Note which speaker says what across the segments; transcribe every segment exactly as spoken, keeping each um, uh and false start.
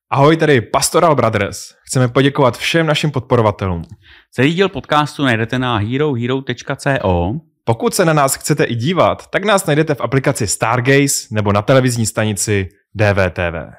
Speaker 1: Ahoj, tady Pastoral Brothers. Chceme poděkovat všem našim podporovatelům.
Speaker 2: Celý díl podcastu najdete na hero hero tečka co.
Speaker 1: Pokud se na nás chcete i dívat, tak nás najdete v aplikaci Stargaze nebo na televizní stanici D V T V.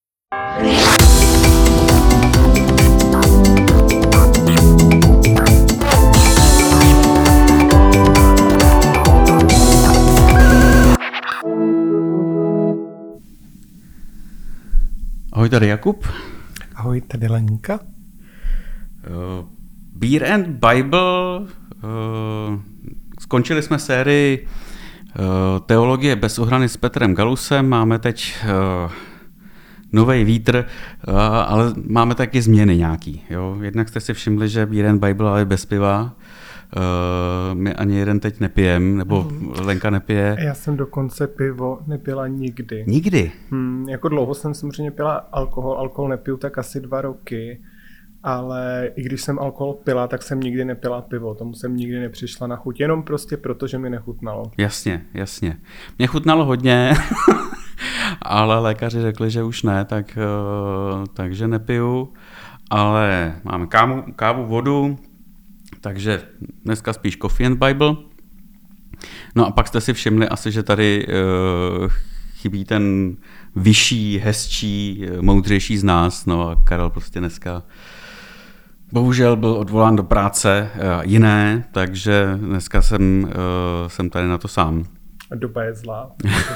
Speaker 2: Ahoj, tady Jakub.
Speaker 1: Ahoj, tady Lenka.
Speaker 2: Uh, Beer and Bible. Uh, skončili jsme sérii uh, Teologie bez ochrany s Petrem Galusem. Máme teď uh, nový vítr, uh, ale máme taky změny nějaký. Jo? Jednak jste si všimli, že Beer and Bible ale bez piva. Uh, my ani jeden teď nepijem, nebo mm. Lenka nepije.
Speaker 3: Já jsem dokonce pivo nepila nikdy.
Speaker 2: Nikdy?
Speaker 3: Hmm, jako dlouho jsem samozřejmě pila alkohol, alkohol nepiju tak asi dva roky, ale i když jsem alkohol pila, tak jsem nikdy nepila pivo, tomu jsem nikdy nepřišla na chuť, jenom prostě proto, že mi nechutnalo.
Speaker 2: Jasně, jasně. Mě chutnalo hodně, ale lékaři řekli, že už ne, tak, uh, takže nepiju, ale máme kávu, kávu, vodu, takže dneska spíš Coffee and Bible. No a pak jste si všimli asi, že tady uh, chybí ten vyšší, hezčí, moudřejší z nás. No a Karel prostě dneska bohužel byl odvolán do práce uh, jiné, takže dneska jsem, uh, jsem tady na to sám.
Speaker 3: Doba je zlá.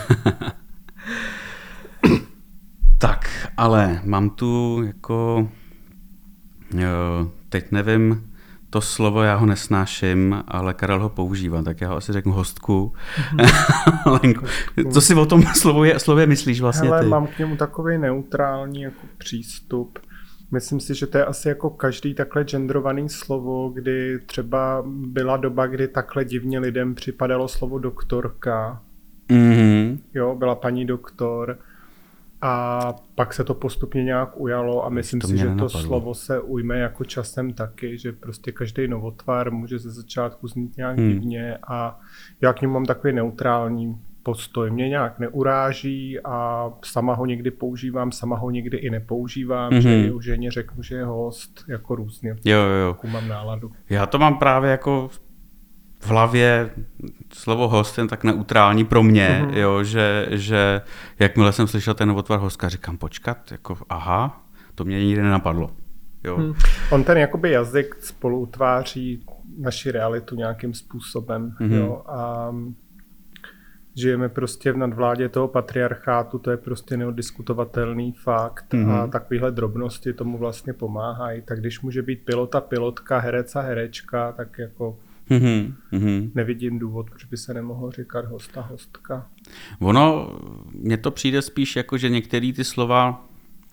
Speaker 2: Tak, ale mám tu jako, uh, teď nevím, to slovo já ho nesnáším, ale Karel ho používá, tak já ho asi řeknu hostku. Mm-hmm. Lenko, co si o tom slově, slově myslíš vlastně
Speaker 3: Hele,
Speaker 2: ty?
Speaker 3: mám k němu takový neutrální jako přístup. Myslím si, že to je asi jako každý takhle genderovaný slovo, kdy třeba byla doba, kdy takhle divně lidem připadalo slovo doktorka.
Speaker 2: Mm-hmm.
Speaker 3: Jo, byla paní doktor. A pak se to postupně nějak ujalo a myslím
Speaker 2: to
Speaker 3: si, že
Speaker 2: nenapadlo.
Speaker 3: to slovo se ujme jako časem taky, že prostě každý novotvar může ze začátku znít nějak hmm. divně a já k němu mám takový neutrální postoj. Mě nějak neuráží a sama ho někdy používám, sama ho někdy i nepoužívám, hmm. že u ženě řeknu, že je host, jako různě.
Speaker 2: Jo, jo, jo.
Speaker 3: Mám náladu.
Speaker 2: Já to mám právě jako v hlavě slovo host je tak neutrální pro mě, mm-hmm. jo, že, že jakmile jsem slyšel ten novotvar hostka, říkám počkat, jako aha, to mě nikdy nenapadlo. Jo. Hmm.
Speaker 3: On ten jakoby jazyk spolu utváří naši realitu nějakým způsobem. Mm-hmm. Jo, a žijeme prostě v nadvládě toho patriarchátu, to je prostě neodiskutovatelný fakt mm-hmm. a takovýhle drobnosti tomu vlastně pomáhají. Tak když může být pilota, pilotka, herec a herečka, tak jako
Speaker 2: Mm-hmm, mm-hmm.
Speaker 3: nevidím důvod, proč by se nemohlo říkat hosta, hostka.
Speaker 2: Ono, mně to přijde spíš jako, že některé ty slova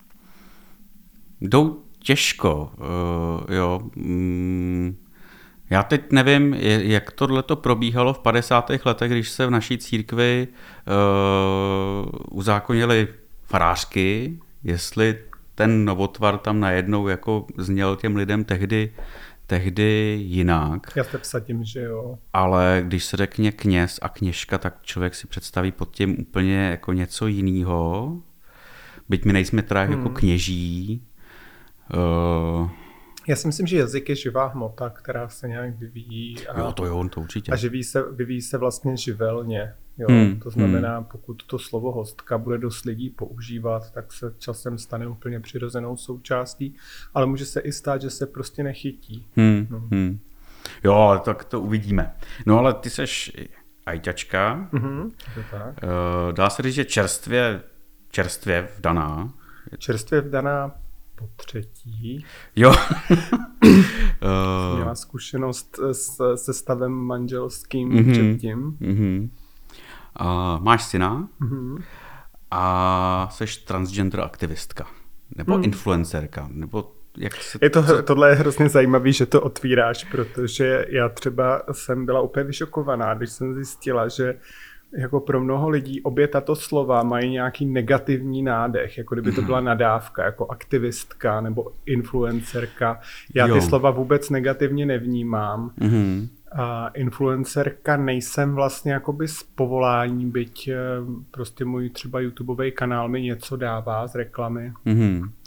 Speaker 2: jdou těžko. Uh, jo. Mm, já teď nevím, jak tohleto probíhalo v padesátých letech, když se v naší církvi uh, uzákonili farářky, jestli ten novotvar tam najednou jako zněl těm lidem tehdy tehdy jinak.
Speaker 3: Já se vsadím, že jo.
Speaker 2: Ale když se řekne kněz a kněžka, tak člověk si představí pod tím úplně jako něco jiného. Byť my nejsme teda hmm. jako kněží. Uh...
Speaker 3: Já si myslím, že jazyk je živá hmota, která se nějak vyvíjí. A,
Speaker 2: jo, to jo, to určitě.
Speaker 3: A vyvíjí se, vyvíjí se vlastně živelně. Jo?
Speaker 2: Hmm.
Speaker 3: To znamená, hmm. pokud to slovo hostka bude dost lidí používat, tak se časem stane úplně přirozenou součástí, ale může se i stát, že se prostě nechytí.
Speaker 2: Hmm.
Speaker 3: No.
Speaker 2: Hmm. Jo, tak to uvidíme. No ale ty seš ajťačka.
Speaker 3: Mm-hmm, to tak.
Speaker 2: Uh, dá se říct, že čerstvě, čerstvě vdaná.
Speaker 3: Čerstvě vdaná po třetí.
Speaker 2: Jo.
Speaker 3: Jsem měla zkušenost s, se stavem manželským
Speaker 2: mm-hmm.
Speaker 3: předtím.
Speaker 2: Mm-hmm. Uh, máš syna
Speaker 3: mm-hmm.
Speaker 2: a seš transgender aktivistka. Nebo mm. influencerka. Nebo jak se,
Speaker 3: je to,
Speaker 2: co...
Speaker 3: Tohle je hrozně zajímavý, že to otvíráš, protože já třeba jsem byla úplně vyšokovaná, když jsem zjistila, že jako pro mnoho lidí obě tato slova mají nějaký negativní nádech, jako kdyby to byla nadávka, jako aktivistka nebo influencerka. Já
Speaker 2: jo.
Speaker 3: ty slova vůbec negativně nevnímám.
Speaker 2: Mm-hmm.
Speaker 3: A influencerka nejsem vlastně jakoby z povolání, byť prostě můj třeba YouTubeový kanál mi něco dává z reklamy.
Speaker 2: Mm-hmm.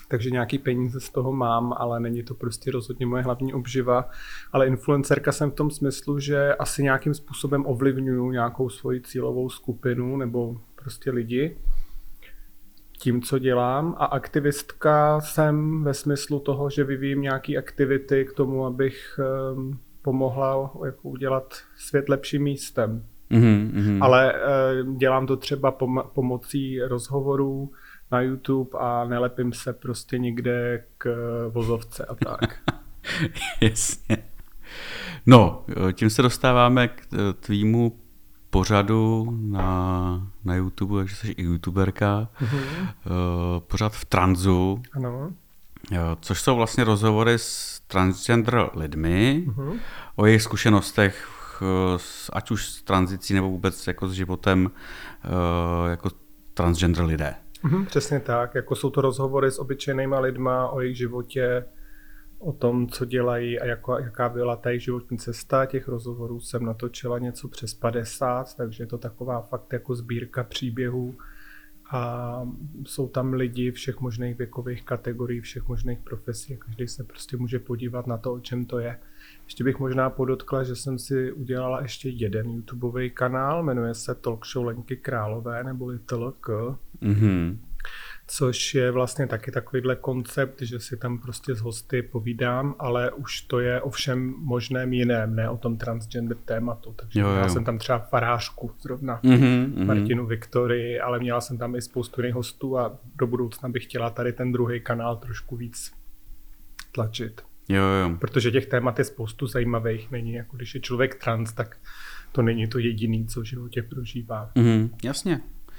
Speaker 3: takže nějaký peníze z toho mám, ale není to prostě rozhodně moje hlavní obživa. Ale influencerka jsem v tom smyslu, že asi nějakým způsobem ovlivňuju nějakou svoji cílovou skupinu nebo prostě lidi tím, co dělám. A aktivistka jsem ve smyslu toho, že vyvíjím nějaké aktivity k tomu, abych um, pomohla jako udělat svět lepším místem.
Speaker 2: Mm-hmm.
Speaker 3: Ale uh, dělám to třeba pom- pomocí rozhovorů na YouTube a nelepím se prostě nikde k vozovce a tak.
Speaker 2: Jasně. No, tím se dostáváme k tvýmu pořadu na, na YouTube, takže jsi i youtuberka. Mm-hmm. Pořad v transu,
Speaker 3: ano.
Speaker 2: Což jsou vlastně rozhovory s transgender lidmi, mm-hmm. o jejich zkušenostech, ať už s tranzicí nebo vůbec jako s životem jako transgender lidé.
Speaker 3: Mm-hmm, přesně tak, jako jsou to rozhovory s obyčejnýma lidma o jejich životě, o tom, co dělají a jako, jaká byla ta jejich životní cesta. Těch rozhovorů jsem natočila něco přes padesát, takže je to taková fakt jako sbírka příběhů a jsou tam lidi všech možných věkových kategorií, všech možných profesí a každý se prostě může podívat na to, o čem to je. Ještě bych možná podotkla, že jsem si udělala ještě jeden YouTubeový kanál, jmenuje se Talk Show Lenky Králové, neboli T L K. Mm-hmm. Což je vlastně taky takovýhle koncept, že si tam prostě s hosty povídám, ale už to je o všem možném jiném, ne o tom transgender tématu. Takže jo, jo. Já jsem tam třeba farářku zrovna, mm-hmm, Martinu Viktorii, ale měla jsem tam i spoustu jiných hostů a do budoucna bych chtěla tady ten druhý kanál trošku víc tlačit.
Speaker 2: Jo, jo.
Speaker 3: Protože těch témat je spoustu zajímavých, není jako když je člověk trans, tak to není to jediný, co v životě prožívá.
Speaker 2: Mm-hmm, jasně.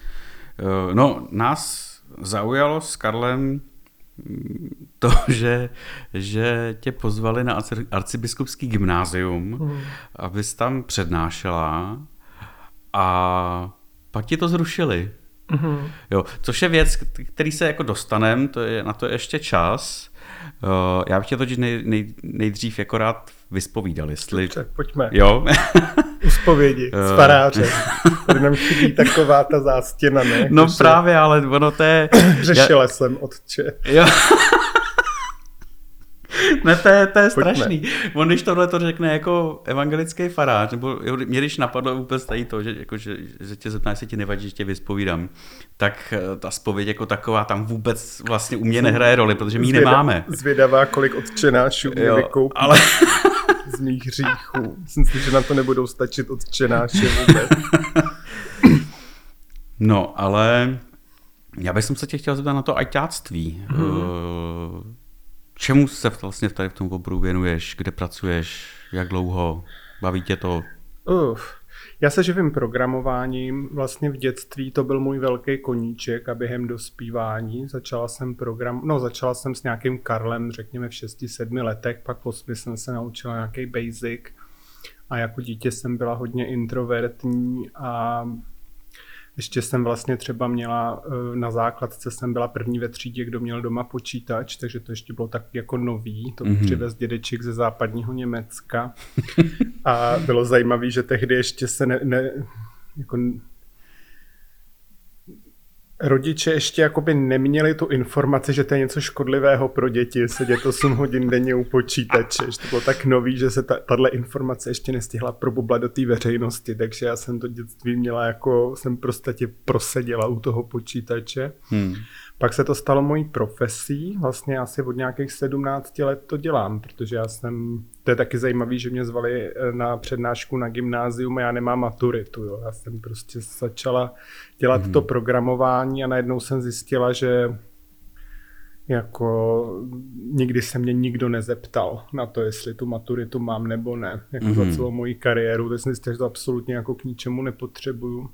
Speaker 2: No, nás zaujalo s Karlem to, že, že tě pozvali na arcibiskupský gymnázium, mm. abys tam přednášela a pak ti to zrušili. Mm. Jo, což je věc, který se jako dostanem, to je, na to je ještě čas. Já bych tě totiž nej, nej, nejdřív jako rád vyspovídal, jestli...
Speaker 3: Dobře, pojďme.
Speaker 2: Jo.
Speaker 3: Uspovědi s farářem. Tady nám chybí taková ta zástěna, ne?
Speaker 2: No
Speaker 3: Když
Speaker 2: právě, ale ono to je...
Speaker 3: Řešila já... jsem, otče.
Speaker 2: Jo. Ne, to je, to je strašný. On když tohle to řekne jako evangelický farář, nebo mě když napadlo vůbec tady to, že, jako, že, že tě zeptá, jestli ti nevadí, že tě vyspovídám, tak ta zpověď jako taková tam vůbec vlastně u mě nehraje roli, protože my ji nemáme.
Speaker 3: Zvědavá, kolik otčenášů mě vykoupí ale... z mých hříchů. Myslím si, že na to nebudou stačit otčenáše vůbec.
Speaker 2: No, ale já bych se tě chtěl zeptat na to ajťáctví. Hmm. Uh, Čemu se vlastně tady v tom oboru věnuješ? Kde pracuješ? Jak dlouho? Baví tě to?
Speaker 3: Uf. Já se živím programováním. Vlastně v dětství to byl můj velký koníček a během dospívání začala jsem program, no začala jsem s nějakým Karlem, řekněme v šesti sedmi letech, pak v osmi jsem se naučila nějaký basic a jako dítě jsem byla hodně introvertní a ještě jsem vlastně třeba měla, na základce jsem byla první ve třídě, kdo měl doma počítač, takže to ještě bylo tak jako nový, to mm-hmm. přivez dědeček ze západního Německa a bylo zajímavé, že tehdy ještě se ne, ne jako rodiče ještě jakoby neměli tu informaci, že to je něco škodlivého pro děti, sedět osm hodin denně u počítače. Že to bylo tak nový, že se ta, tahle informace ještě nestihla probublat do té veřejnosti, takže já jsem to dětství měla jako, jsem prostě proseděla u toho počítače. Hmm. Pak se to stalo mojí profesí, vlastně asi od nějakých sedmnácti let to dělám, protože já jsem, to je taky zajímavý, že mě zvali na přednášku na gymnázium a já nemám maturitu, jo. Já jsem prostě začala dělat mm-hmm. to programování a najednou jsem zjistila, že jako nikdy se mě nikdo nezeptal na to, jestli tu maturitu mám nebo ne, jako mm-hmm. za celou moji kariéru, tak jsem zjistil, že to absolutně jako k ničemu nepotřebuju.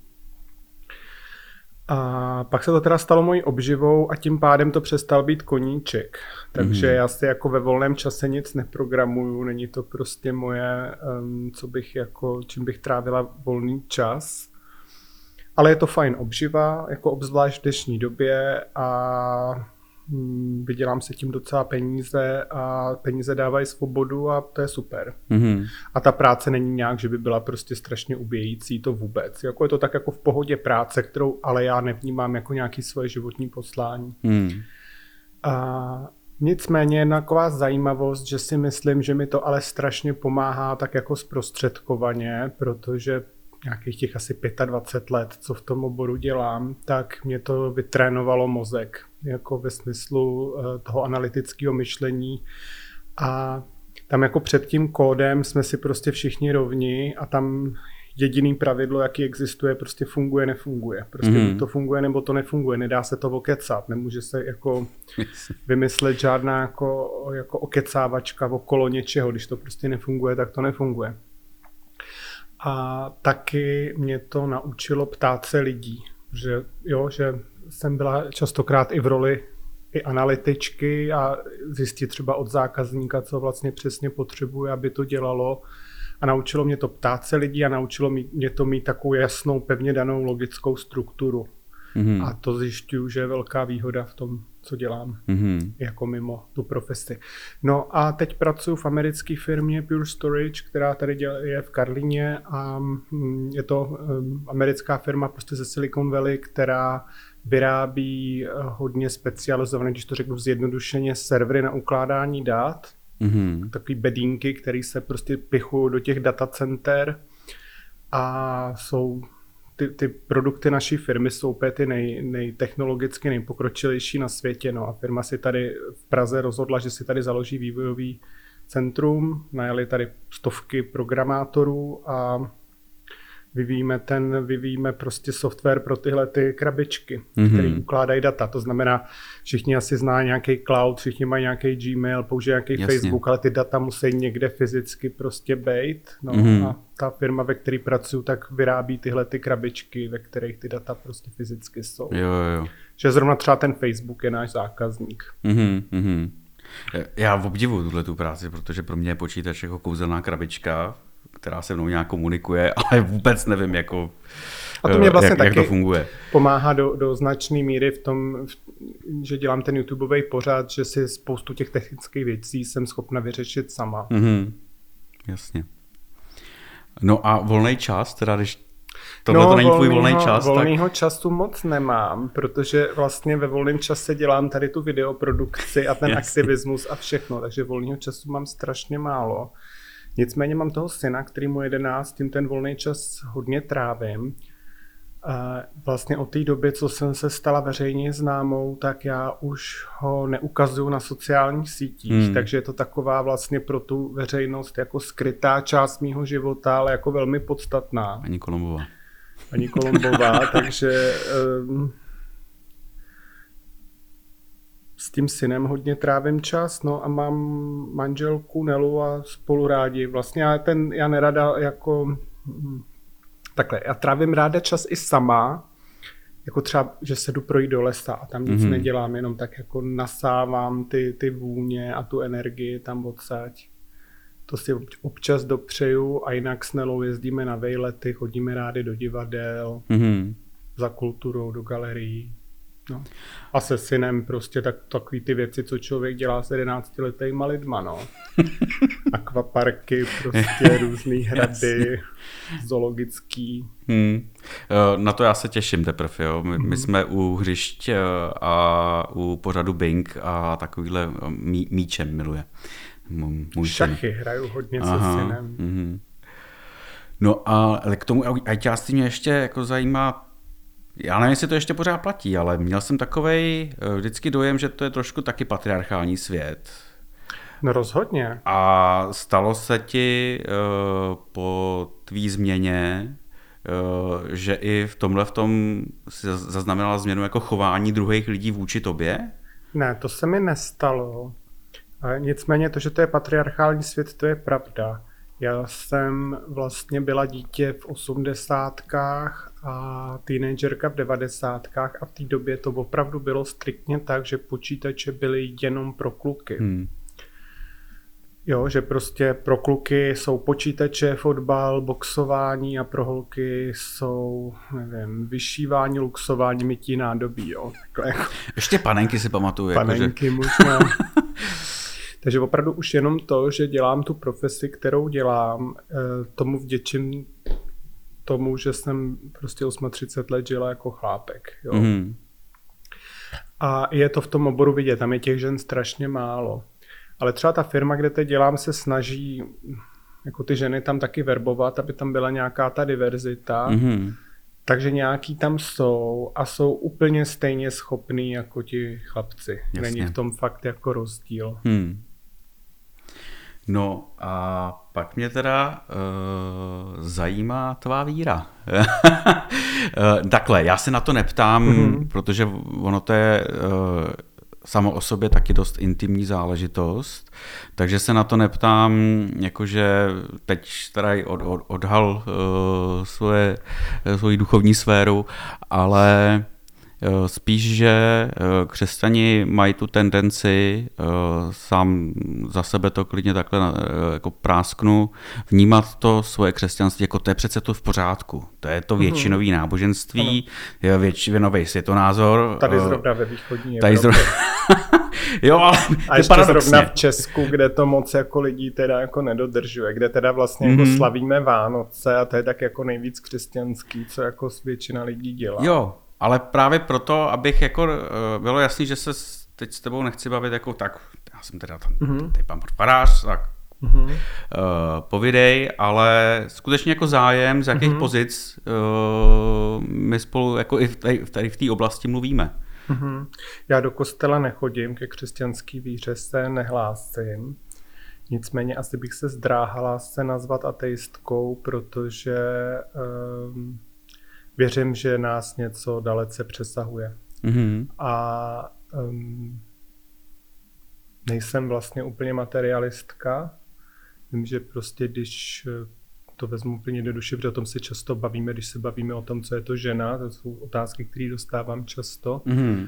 Speaker 3: A pak se to teda stalo mojí obživou a tím pádem to přestal být koníček. Takže mm. já si jako ve volném čase nic neprogramuju, není to prostě moje, um, co bych jako, čím bych trávila volný čas. Ale je to fajn obživa, jako obzvlášť v dnešní době a um, vydělám se tím docela peníze a peníze dávají svobodu a to je super. Mm. A ta práce není nějak, že by byla prostě strašně ubíjející, to vůbec. Jako je to tak jako v pohodě práce, kterou ale já nevnímám jako nějaké svoje životní poslání. Mm. A nicméně jedna taková zajímavost, že si myslím, že mi to ale strašně pomáhá tak jako zprostředkovaně, protože nějakých těch asi dvacet pět let, co v tom oboru dělám, tak mě to vytrénovalo mozek, jako ve smyslu toho analytického myšlení. A tam jako před tím kódem jsme si prostě všichni rovni a tam jediný pravidlo, jaký existuje, prostě funguje, nefunguje. Prostě mm. to funguje, nebo to nefunguje. Nedá se to okecat. Nemůže se jako vymyslet žádná jako, jako okecávačka okolo něčeho. Když to prostě nefunguje, tak to nefunguje. A taky mě to naučilo ptát se lidí. Že, jo, že jsem byla častokrát i v roli i analytičky a zjistit třeba od zákazníka, co vlastně přesně potřebuje, aby to dělalo. A naučilo mě to ptát se lidí a naučilo mě to mít takovou jasnou, pevně danou logickou strukturu. Mm-hmm. A to zjišťuju, že je velká výhoda v tom, co dělám, mm-hmm. jako mimo tu profesi. No a teď pracuji v americké firmě Pure Storage, která tady je v Karlíně a je to americká firma prostě ze Silicon Valley, která vyrábí hodně specializované, když to řeknu zjednodušeně, servery na ukládání dat. Mm-hmm. Takový bedínky, které se prostě pichují do těch datacenter a jsou ty, ty produkty naší firmy jsou úplně ty nej, nejtechnologicky nejpokročilejší na světě. No a firma si tady v Praze rozhodla, že si tady založí vývojový centrum, najali tady stovky programátorů a vyvíjíme ten, vyvíjíme prostě software pro tyhle ty krabičky, mm-hmm. které ukládají data. To znamená, všichni asi zná nějaký cloud, všichni mají nějaký Gmail, používají nějaký Jasně. Facebook, ale ty data musí někde fyzicky prostě bejt. No mm-hmm. a ta firma, ve které pracuju, tak vyrábí tyhle ty krabičky, ve kterých ty data prostě fyzicky jsou.
Speaker 2: Jo, jo.
Speaker 3: Že zrovna třeba ten Facebook je náš zákazník.
Speaker 2: Mm-hmm, mm-hmm. Já obdivuju tuhle tu práci, protože pro mě je počítač jako kouzelná krabička, která se mnou nějak komunikuje, ale vůbec nevím, jako,
Speaker 3: a to mě vlastně
Speaker 2: jak,
Speaker 3: taky
Speaker 2: jak to funguje.
Speaker 3: Pomáhá do, do značné míry v tom, že dělám ten YouTubeový pořad, že si spoustu těch technických věcí jsem schopna vyřešit sama.
Speaker 2: Mm-hmm. Jasně. No a volný čas, teda když tohle
Speaker 3: no,
Speaker 2: to není tvůj volný čas,
Speaker 3: volnýho
Speaker 2: tak...
Speaker 3: času moc nemám, protože vlastně ve volném čase dělám tady tu videoprodukci a ten aktivismus a všechno, takže volnýho času mám strašně málo. Nicméně mám toho syna, který mu jedenáct, tím ten volný čas hodně trávím. Vlastně od té doby, co jsem se stala veřejně známou, tak já už ho neukazuju na sociálních sítích, hmm. takže je to taková vlastně pro tu veřejnost jako skrytá část mýho života, ale jako velmi podstatná.
Speaker 2: Ani Kolombová.
Speaker 3: Ani Kolombová, takže um, s tím synem hodně trávím čas, no a mám manželku Nelu a spolu rádi. Vlastně já, ten, já nerada jako... Takhle, já trávím ráda čas i sama, jako třeba, že se jdu projít do lesa a tam nic mm-hmm. nedělám, jenom tak jako nasávám ty, ty vůně a tu energii tam odsaď. To si občas dopřeju a jinak s Nelou jezdíme na vejlety, chodíme rádi do divadel, mm-hmm. za kulturou, do galerií. No. A se synem prostě tak, takový ty věci, co člověk dělá s jedenáctiletýma lidma, no. Akvaparky, prostě různý hrady, zoologický.
Speaker 2: Hmm. Na to já se těším teprve, jo. My, hmm. my jsme u hřišť a u pořadu Bing a takovýhle mí, míčem miluje. Můj
Speaker 3: Šachy syn. Hraju hodně Aha. se synem.
Speaker 2: Hmm. No a k tomu ajťáctví mě ještě jako zajímá. Já nevím, jestli to ještě pořád platí, ale měl jsem takovej vždycky dojem, že to je trošku taky patriarchální svět.
Speaker 3: No rozhodně.
Speaker 2: A stalo se ti uh, po tvý změně, uh, že i v tomhle v tom si zaznamenala změnu jako chování druhých lidí vůči tobě?
Speaker 3: Ne, to se mi nestalo. Nicméně to, že to je patriarchální svět, to je pravda. Já jsem vlastně byla dítě v osmdesátkách a teenagerka v devadesátkách a v té době to opravdu bylo striktně tak, že počítače byly jenom pro kluky. Hmm. Jo, že prostě pro kluky jsou počítače, fotbal, boxování a pro holky jsou, nevím, vyšívání, luxování, mytí nádobí, jo. Takhle.
Speaker 2: Ještě panenky si pamatuju.
Speaker 3: Panenky
Speaker 2: jako, že...
Speaker 3: možná. Takže opravdu už jenom to, že dělám tu profesi, kterou dělám, tomu vděčím tomu, že jsem prostě třicet osm let žila jako chlápek. Jo. Mm. A je to v tom oboru vidět, tam je těch žen strašně málo. Ale třeba ta firma, kde teď dělám, se snaží jako ty ženy tam taky verbovat, aby tam byla nějaká ta diverzita. Mm-hmm. Takže nějaký tam jsou a jsou úplně stejně schopní jako ti chlapci. Jasně. Není v tom fakt jako rozdíl. Hmm.
Speaker 2: No a pak mě teda uh, zajímá tvá víra. Takhle, já se na to neptám, mm-hmm. protože ono to je uh, samo o sobě taky dost intimní záležitost, takže se na to neptám, jakože teď teda od, od, odhal uh, svoje, svoji duchovní sféru, ale uh, spíš, že uh, křesťani mají tu tendenci, uh, sám za sebe to klidně takhle uh, jako prásknu, vnímat to svoje křesťanství, jako to je přece to v pořádku. To je to většinový náboženství, je většinový světonázor.
Speaker 3: Tady zrovna ve východní
Speaker 2: Tady
Speaker 3: Evropě.
Speaker 2: Jo, ale
Speaker 3: a ještě zrovna v Česku, kde to moc jako lidí teda jako nedodržuje, kde teda vlastně mm-hmm. jako slavíme Vánoce a to je tak jako nejvíc křesťanský, co jako většina lidí dělá.
Speaker 2: Jo, ale právě proto, abych jako bylo jasný, že se teď s tebou nechci bavit jako tak, já jsem teda tam, mm-hmm. tady pan farář, tak mm-hmm. uh, povidej, ale skutečně jako zájem, z jakých mm-hmm. pozic uh, my spolu jako i v tady, tady v té oblasti mluvíme.
Speaker 3: Mm-hmm. Já do kostela nechodím, ke křesťanský víře se nehlásím. Nicméně asi bych se zdráhala se nazvat ateistkou, protože um, věřím, že nás něco dalece přesahuje. Mm-hmm. A um, nejsem vlastně úplně materialistka. Vím, že prostě když to vezmu úplně do duše, protože o tom se často bavíme, když se bavíme o tom, co je to žena, to jsou otázky, které dostávám často, mm-hmm.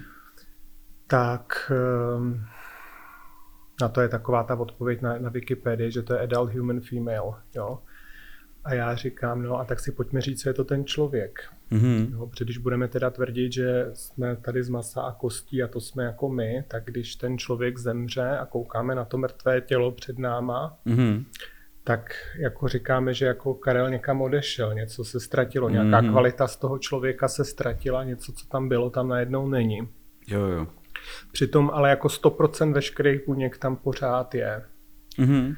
Speaker 3: tak um, na to je taková ta odpověď na, na Wikipedii, že to je adult human female, jo. A já říkám, no a tak si pojďme říct, co je to ten člověk. Mm-hmm. Jo, protože když budeme teda tvrdit, že jsme tady z masa a kostí a to jsme jako my, tak když ten člověk zemře a koukáme na to mrtvé tělo před náma, mm-hmm. tak jako říkáme, že jako Karel někam odešel, něco se ztratilo, nějaká mm-hmm. kvalita z toho člověka se ztratila, něco, co tam bylo, tam najednou není.
Speaker 2: Jo, jo.
Speaker 3: Přitom ale jako sto procent veškerých buněk tam pořád je. Mm-hmm.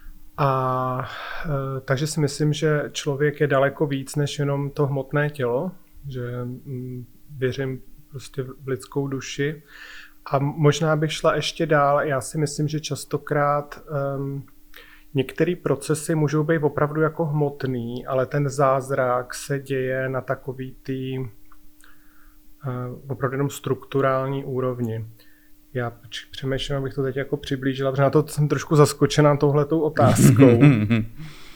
Speaker 3: A e, takže si myslím, že člověk je daleko víc než jenom to hmotné tělo, že m, věřím prostě v lidskou duši. A možná bych šla ještě dál, já si myslím, že častokrát um, některé procesy můžou být opravdu jako hmotný, ale ten zázrak se děje na takový tý uh, opravdu jenom strukturální úrovni. Já přemýšlím, abych to teď jako přiblížila, protože na to jsem trošku zaskočená touhletou otázkou. um,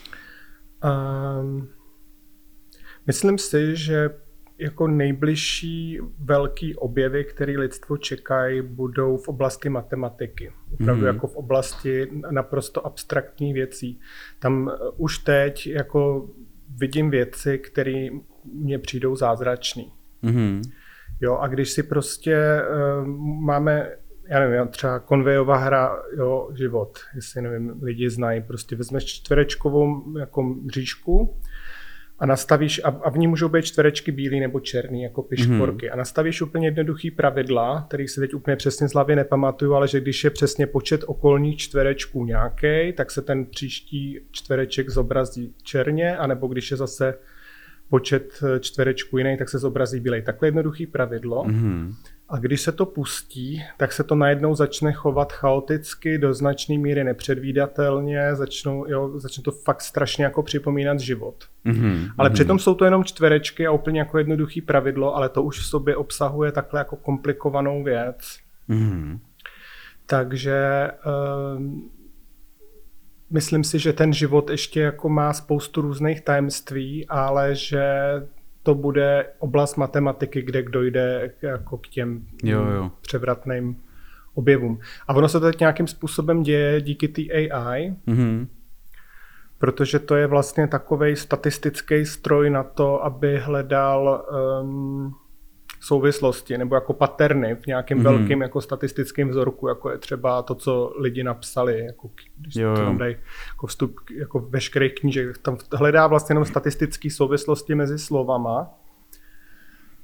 Speaker 3: myslím si, že jako nejbližší velký objevy, které lidstvo čekají, budou v oblasti matematiky. Opravdu mm. jako v oblasti naprosto abstraktních věcí. Tam už teď jako vidím věci, které mně přijdou zázračné. Mm. Jo, a když si prostě uh, máme, já nevím, třeba konvejová hra, jo, život, jestli nevím, lidi znají, prostě vezmeš čtverečkovou jako mřížku a nastavíš, a, a v ní můžou být čtverečky bílý nebo černý, jako pišporky. Mm. A nastavíš úplně jednoduchý pravidla, který si teď úplně přesně z hlavy nepamatuju, ale že když je přesně počet okolních čtverečků nějaký, tak se ten příští čtvereček zobrazí černě, anebo když je zase počet čtverečků jiný, tak se zobrazí bílej. Takhle jednoduchý pravidlo. Mm. A když se to pustí, tak se to najednou začne chovat chaoticky, do značné míry nepředvídatelně, začnou, jo, začne to fakt strašně jako připomínat život. Mm-hmm. Ale přitom jsou to jenom čtverečky a úplně jako jednoduchý pravidlo, ale to už v sobě obsahuje takhle jako komplikovanou věc. Mm-hmm. Takže um, myslím si, že ten život ještě jako má spoustu různých tajemství, ale že to bude oblast matematiky, kde dojde jako k těm jo, jo. převratným objevům. A ono se to teď nějakým způsobem děje díky té A I, mm-hmm. protože to je vlastně takovej statistický stroj na to, aby hledal um, souvislosti nebo jako paterny v nějakém mm-hmm. velkým jako statistickém vzorku, jako je třeba to, co lidi napsali, jako když jo, to tam dají jako vstup jako veškerých knížek, tam hledá vlastně jenom statistické souvislosti mezi slovama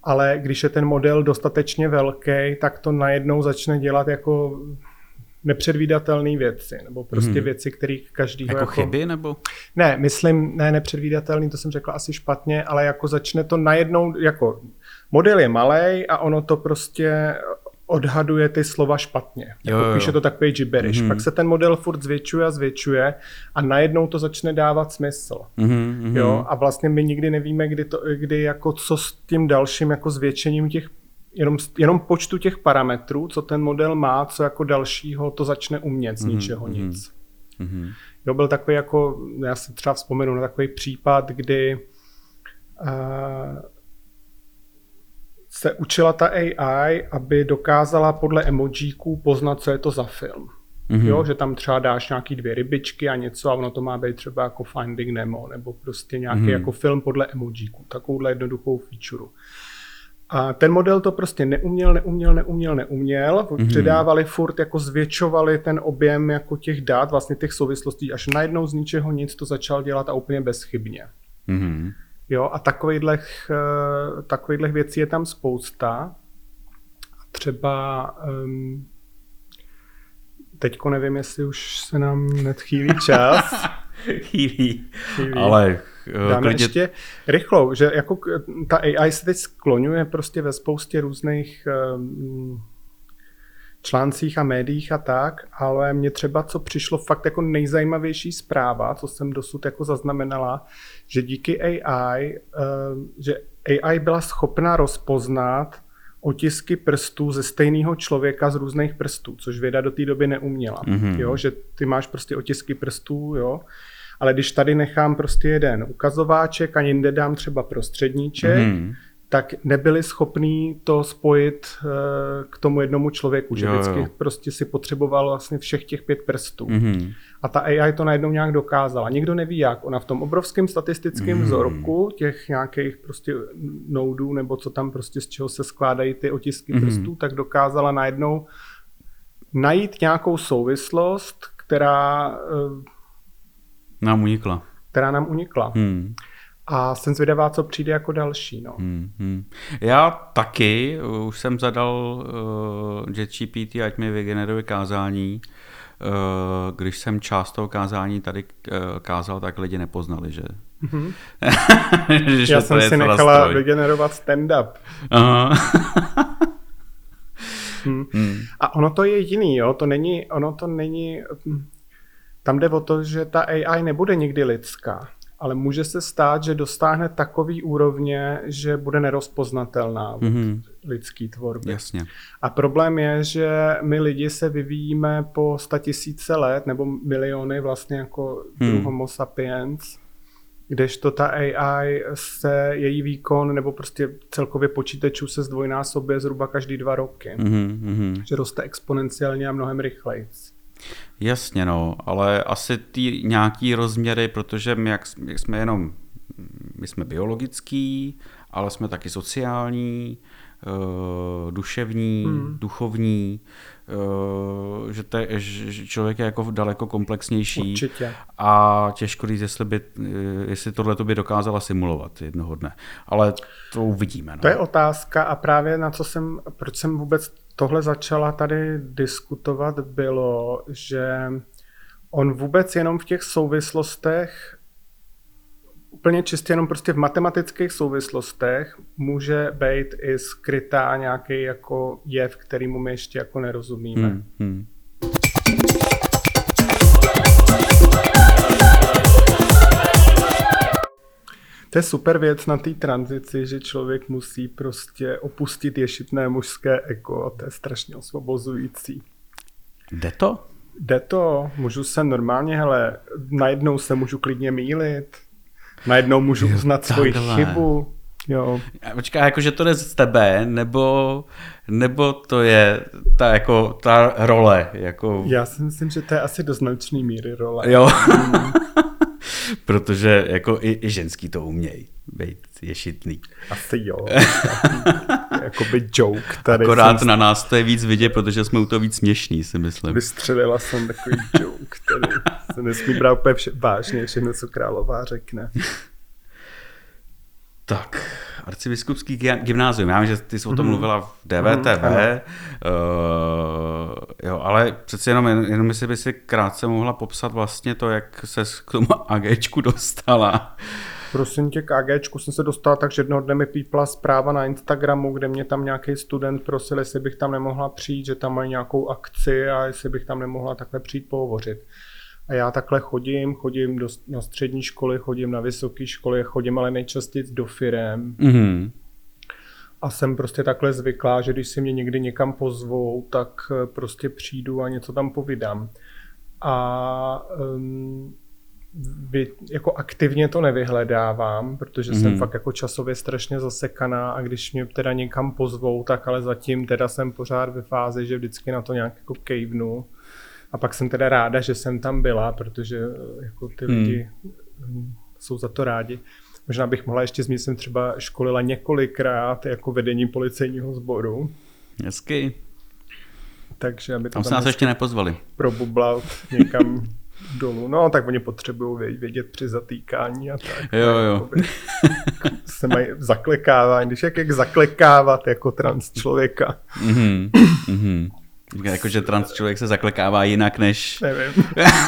Speaker 3: ale když je ten model dostatečně velký, tak to najednou začne dělat jako nepředvídatelné věci, nebo prostě hmm. věci, které každýho...
Speaker 2: Jako, jako chyby, nebo?
Speaker 3: Ne, myslím, ne nepředvídatelný, to jsem řekl asi špatně, ale jako začne to najednou, jako model je malej a ono to prostě odhaduje ty slova špatně.
Speaker 2: Jo,
Speaker 3: jako
Speaker 2: jo.
Speaker 3: píše to takový gibberish. Hmm. Pak se ten model furt zvětšuje a zvětšuje a najednou to začne dávat smysl.
Speaker 2: Hmm.
Speaker 3: Jo, a vlastně my nikdy nevíme, kdy, to, kdy jako co s tím dalším jako zvětšením těch Jenom, jenom počtu těch parametrů, co ten model má, co jako dalšího to začne umět z ničeho mm-hmm. nic. Mm-hmm. Jo, byl takový jako, já si třeba vzpomenu na takový případ, kdy uh, se učila ta A I, aby dokázala podle emojíků poznat, co je to za film. Mm-hmm. Jo, že tam třeba dáš nějaký dvě rybičky a něco a ono to má být třeba jako Finding Nemo, nebo prostě nějaký mm-hmm. jako film podle emojíků. Takovouhle jednoduchou featureu. A ten model to prostě neuměl, neuměl, neuměl, neuměl. Mm-hmm. Přidávali furt, jako zvětšovali ten objem jako těch dat, vlastně těch souvislostí, až najednou z ničeho nic to začal dělat a úplně bezchybně. Mm-hmm. Jo, a takovýchhlech, takovýchhlech věcí je tam spousta. Třeba um, teďko nevím, jestli už se nám nechýlí čas.
Speaker 2: Chýlí, ale...
Speaker 3: Dáme klidně... ještě rychlou, že jako ta A I se teď skloňuje prostě ve spoustě různých um, článcích a médiích a tak, ale mně třeba co přišlo fakt jako nejzajímavější zpráva, co jsem dosud jako zaznamenala, že díky A I, um, že A I byla schopna rozpoznat otisky prstů ze stejného člověka z různých prstů, což věda do té doby neuměla. Mm-hmm. Jo, že ty máš prostě otisky prstů, jo, ale když tady nechám prostě jeden ukazováček a jinde dám třeba prostředníček, mm. tak nebyli schopní to spojit uh, k tomu jednomu člověku, že jo, vždycky jo. prostě si potřeboval vlastně všech těch pět prstů. Mm. A ta A I to najednou nějak dokázala. Nikdo neví jak. Ona v tom obrovském statistickém mm. vzorku těch nějakých prostě noudů, nebo co tam prostě z čeho se skládají ty otisky mm. prstů, tak dokázala najednou najít nějakou souvislost, která... Uh,
Speaker 2: Nám unikla.
Speaker 3: Která nám unikla. Hmm. A jsem zvědavá, co přijde jako další. No.
Speaker 2: Hmm, hmm. Já taky, už jsem zadal uh, ChatGPT, ať mi vygeneruje kázání. Uh, když jsem část toho kázání tady uh, kázal, tak lidi nepoznali, že... Mm-hmm. že
Speaker 3: Já jsem si nechala stroj. vygenerovat stand-up. Aha. hmm. Hmm. A ono to je jiný, jo? To není... Ono to není... Tam jde o to, že ta A I nebude nikdy lidská, ale může se stát, že dostáhne takový úrovně, že bude nerozpoznatelná od mm-hmm. lidský tvorby.
Speaker 2: Jasně. A
Speaker 3: problém je, že my lidi se vyvíjíme po statisíce let, nebo miliony vlastně jako hmm. druh Homo sapiens, kdežto ta A I se, její výkon, nebo prostě celkově počítačů se zdvojnásobuje zhruba každý dva roky. Mm-hmm. Že roste exponenciálně a mnohem rychleji.
Speaker 2: Jasně, no, ale asi ty nějaký rozměry, protože my, jak, jak jsme jenom, my jsme biologický, ale jsme taky sociální, uh, duševní, hmm. duchovní, uh, že, te, že člověk je jako daleko komplexnější.
Speaker 3: Určitě.
Speaker 2: A těžko říct, jestli, by, jestli tohle to by dokázala simulovat jednoho dne. Ale to uvidíme. No.
Speaker 3: To je otázka a právě na co jsem, proč jsem vůbec tohle začala tady diskutovat, bylo, že on vůbec jenom v těch souvislostech, úplně čistě jenom prostě v matematických souvislostech může být i skrytá nějaký jako jev, kterýmu my ještě jako nerozumíme. Hmm, hmm. To je super věc na té tranzici, že člověk musí prostě opustit ješitné mužské ego. To je strašně osvobozující.
Speaker 2: Jde to?
Speaker 3: Jde to. Můžu se normálně, hele, najednou se můžu klidně mýlit. Najednou můžu uznat svoji chybu. Jo.
Speaker 2: Počkej, jakože to jde z tebe, nebo, nebo to je ta, jako, ta role? Jako...
Speaker 3: Já si myslím, že to je asi do značné míry role.
Speaker 2: Jo. Protože jako i, i ženský to umějí být ješitný.
Speaker 3: Asi jo. Jakoby joke. Tady
Speaker 2: akorát
Speaker 3: jsem...
Speaker 2: na nás to je víc vidět, protože jsme u toho víc směšní, si myslím.
Speaker 3: Vystřelila jsem takový joke, který se nesmí brát úplně vše, vážně všechno, co králová řekne.
Speaker 2: Tak, arcibiskupský gymnázium. Já vím, že ty jsi o tom
Speaker 3: mm.
Speaker 2: mluvila v D V T V, mm, uh, jo, ale přeci jenom, jenom jestli by si krátce mohla popsat vlastně to, jak ses k tomu AGčku dostala.
Speaker 3: Prosím tě, k AGčku jsem se dostala tak, že jednoho dne mi pípla zpráva na Instagramu, kde mě tam nějaký student prosil, jestli bych tam nemohla přijít, že tam mají nějakou akci a jestli bych tam nemohla takhle přijít pohovořit. A já takhle chodím, chodím do, na střední školy, chodím na vysoké školy, chodím ale nejčastěji do firem. Mm-hmm. A jsem prostě takhle zvyklá, že když si mě někdy někam pozvou, tak prostě přijdu a něco tam povídám. A um, vy, jako aktivně to nevyhledávám, protože mm-hmm. jsem fakt jako časově strašně zasekaná a když mě teda někam pozvou, tak ale zatím teda jsem pořád ve fázi, že vždycky na to nějak jako kejvnu. A pak jsem teda ráda, že jsem tam byla, protože jako ty hmm. lidi jsou za to rádi. Možná bych mohla ještě zmínit, jsem třeba školila několikrát jako vedení policejního sboru.
Speaker 2: Hezky.
Speaker 3: Takže aby to
Speaker 2: tam se nás ještě nepozvali.
Speaker 3: Probublat někam dolů. No, tak oni potřebují vědět při zatýkání a tak.
Speaker 2: Jo, jo.
Speaker 3: Se mají zaklekávání, když jak, jak zaklekávat jako trans člověka.
Speaker 2: Mhm, mhm. Jakože trans člověk se zaklekává jinak než...
Speaker 3: Nevím.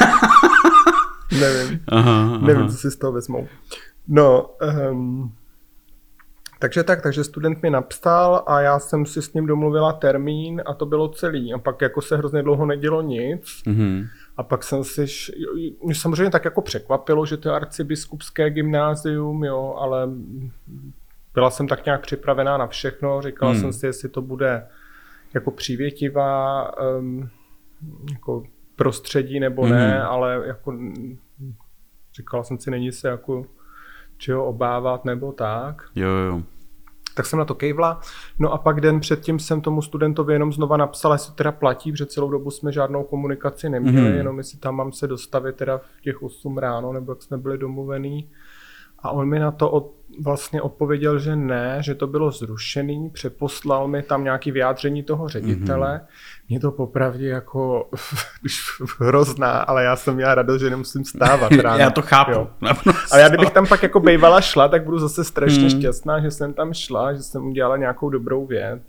Speaker 3: Nevím.
Speaker 2: Aha, aha.
Speaker 3: Nevím, co si z toho vezmou. No, um, takže tak, takže student mi napsal a já jsem si s ním domluvila termín a to bylo celý. A pak jako se hrozně dlouho nedělo nic. Mm-hmm. A pak jsem si... Mě samozřejmě tak jako překvapilo, že to je arcibiskupské gymnázium, jo, ale byla jsem tak nějak připravená na všechno. Říkala mm. jsem si, jestli to bude jako přívětivá um, jako prostředí nebo mm. ne, ale jako říkala jsem si, není se jako čeho obávat nebo tak.
Speaker 2: Jo, jo.
Speaker 3: Tak jsem na to kejvla. No a pak den předtím jsem tomu studentovi jenom znova napsala, jestli teda platí, protože celou dobu jsme žádnou komunikaci neměli, mm. jenom jestli tam mám se dostavit teda v těch osm ráno, nebo jak jsme byli domluvený. A on mi na to od, vlastně odpověděl, že ne, že to bylo zrušený, přeposlal mi tam nějaké vyjádření toho ředitele. Mm-hmm. Mě to popravdě jako hrozná, ale já jsem měla radost, že nemusím stávat ráno.
Speaker 2: Já to chápu.
Speaker 3: Ale já kdybych tam pak jako bejvala šla, tak budu zase strašně mm. šťastná, že jsem tam šla, že jsem udělala nějakou dobrou věc.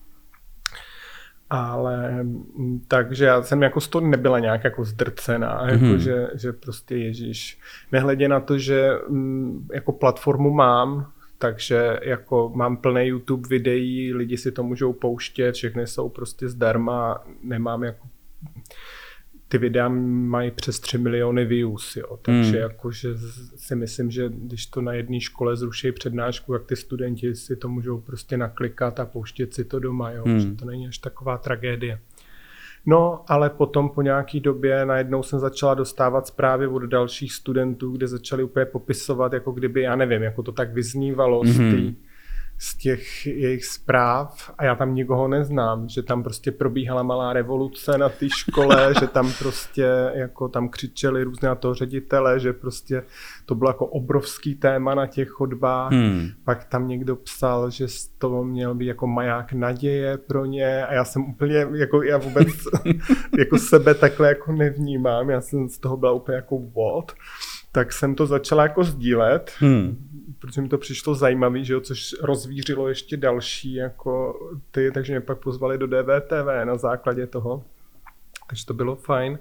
Speaker 3: Ale takže já jsem jako z toho nebyla nějak jako zdrcená, mm-hmm. jako že, že prostě Ježíš. Nehledě na to, že m, jako platformu mám, takže jako mám plný YouTube videí, lidi si to můžou pouštět, všechny jsou prostě zdarma, nemám jako... Ty videa mají přes tři miliony views, jo, takže mm. jakože si myslím, že když to na jedné škole zruší přednášku, jak ty studenti si to můžou prostě naklikat a pouštět si to doma, jo, mm. že to není až taková tragédie. No, ale potom po nějaký době najednou jsem začala dostávat zprávy od dalších studentů, kde začali úplně popisovat, jako kdyby, já nevím, jako to tak vyznívalo mm. z té z těch jejich zpráv a já tam nikoho neznám, že tam prostě probíhala malá revoluce na té škole, že tam prostě jako tam křičeli různě na toho ředitele, že prostě to bylo jako obrovský téma na těch chodbách. Hmm. Pak tam někdo psal, že to měl být jako maják naděje pro ně a já jsem úplně, jako já vůbec jako sebe takhle jako nevnímám, já jsem z toho byla úplně jako what. Tak jsem to začala jako sdílet, hmm. protože mi to přišlo zajímavý, že jo, což rozvířilo ještě další jako ty, takže mě pak pozvali do D V T V na základě toho, takže to bylo fajn.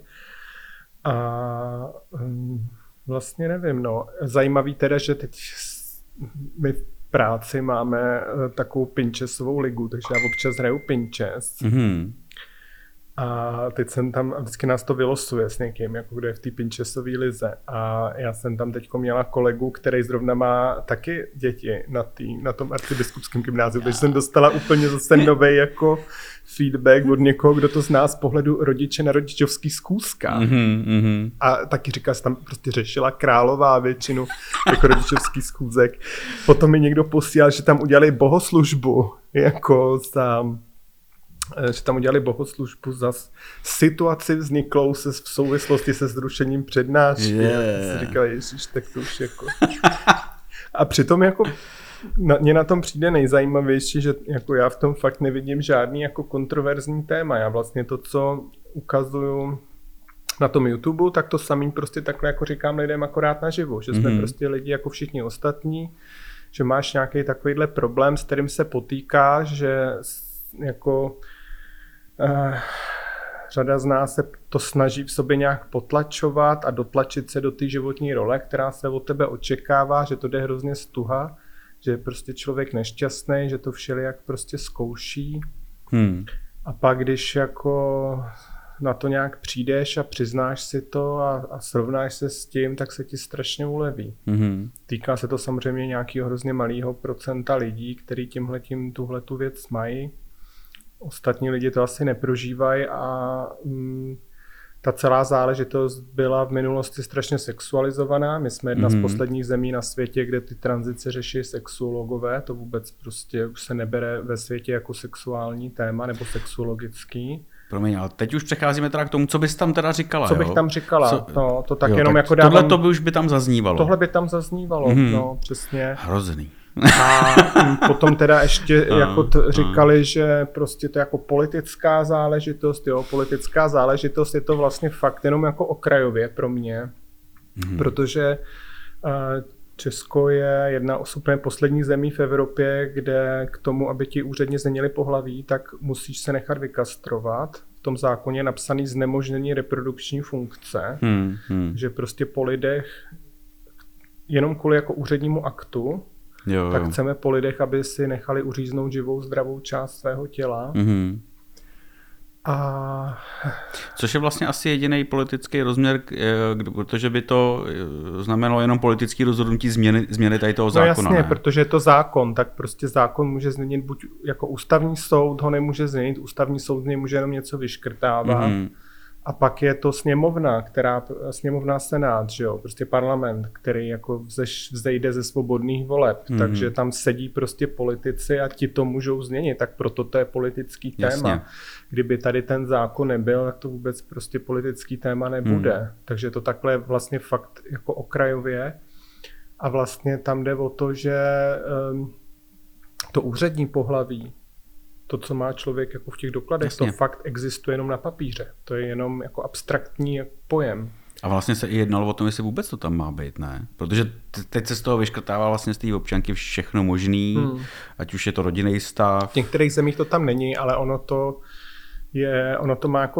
Speaker 3: A um, vlastně nevím, no, zajímavý teda, že teď my v práci máme takovou pinchesovou ligu, takže já občas hraju pinches. Hmm. A teď jsem tam, vždycky nás to vylosuje s někým, jako kdo je v té pinchesové lize. A já jsem tam teďko měla kolegu, který zrovna má taky děti na, tý, na tom arcibiskupském gymnáziu, takže jsem dostala úplně zase nový jako feedback od někoho, kdo to zná z pohledu rodiče na rodičovských schůzkách. Mm-hmm, mm-hmm. A taky říká, že tam prostě řešila králová většinu jako rodičovských schůzek. Potom mi někdo posílal, že tam udělali bohoslužbu, jako za... že tam udělali bohoslužbu za situaci vzniklou se v souvislosti se zrušením přednášky. Yeah. Říkal, ježiš, tak to už jako... A přitom jako na, mě na tom přijde nejzajímavější, že jako já v tom fakt nevidím žádný jako kontroverzní téma. Já vlastně to, co ukazuju na tom YouTube, tak to samý prostě takhle jako říkám lidem akorát naživo, že jsme mm-hmm. prostě lidi jako všichni ostatní, že máš nějaký takovýhle problém, s kterým se potýkáš, že jako eh, řada z nás se to snaží v sobě nějak potlačovat a dotlačit se do té životní role, která se od tebe očekává, že to jde hrozně stuha, že je prostě člověk nešťastný, že to všelijak prostě zkouší. Hmm. A pak, když jako na to nějak přijdeš a přiznáš si to a, a srovnáš se s tím, tak se ti strašně uleví. Hmm. Týká se to samozřejmě nějakého hrozně malého procenta lidí, kteří tímhletím tuhletu věc mají. Ostatní lidi to asi neprožívají a mm, ta celá záležitost byla v minulosti strašně sexualizovaná. My jsme jedna mm. z posledních zemí na světě, kde ty tranzice řeší sexuologové. To vůbec prostě už se nebere ve světě jako sexuální téma nebo sexuologický.
Speaker 2: Promiň, ale teď už přecházíme teda k tomu, co bys tam teda říkala.
Speaker 3: Co bych
Speaker 2: jo?
Speaker 3: tam říkala,
Speaker 2: co?
Speaker 3: No, to tak
Speaker 2: jo,
Speaker 3: jenom
Speaker 2: tak
Speaker 3: jako dávám...
Speaker 2: Tohle to by už by tam zaznívalo.
Speaker 3: Tohle by tam zaznívalo, mm. no přesně.
Speaker 2: Hrozný.
Speaker 3: A potom teda ještě jako t- říkali, že prostě to je jako politická záležitost, jo, politická záležitost je to vlastně fakt jenom jako okrajově pro mě, mm. protože uh, Česko je jedna z úplně posledních zemí v Evropě, kde k tomu, aby ti úředně změnili pohlaví, tak musíš se nechat vykastrovat. V tom zákoně je napsaný znemožnění reprodukční funkce, mm. Mm. že prostě po lidech jenom kvůli jako úřednímu aktu Jo, jo. tak chceme po lidech, aby si nechali uříznout živou zdravou část svého těla. Mm-hmm. A...
Speaker 2: Což je vlastně asi jediný politický rozměr, protože by to znamenalo jenom politický rozhodnutí změny, změny tady toho zákona.
Speaker 3: No jasně,
Speaker 2: ne?
Speaker 3: protože je to zákon, tak prostě zákon může změnit buď jako ústavní soud, ho nemůže změnit, ústavní soud z něj může jenom něco vyškrtávat. Mm-hmm. A pak je to sněmovna, která, sněmovna senát, že jo, prostě parlament, který jako vzeš, vzejde ze svobodných voleb, mm. takže tam sedí prostě politici a ti to můžou změnit, tak proto to je politický téma. Jasně. Kdyby tady ten zákon nebyl, tak to vůbec prostě politický téma nebude. Mm. Takže to takhle je vlastně fakt jako okrajově a vlastně tam jde o to, že um, to úřední pohlaví, to, co má člověk jako v těch dokladech, Jasně. to fakt existuje jenom na papíře. To je jenom jako abstraktní pojem.
Speaker 2: A vlastně se i jednalo o tom, jestli vůbec to tam má být, ne? Protože teď se z toho vyškrtává vlastně z té občanky všechno možný, hmm. ať už je to rodinný stav.
Speaker 3: V některých zemích to tam není, ale ono to je, ono to má jako,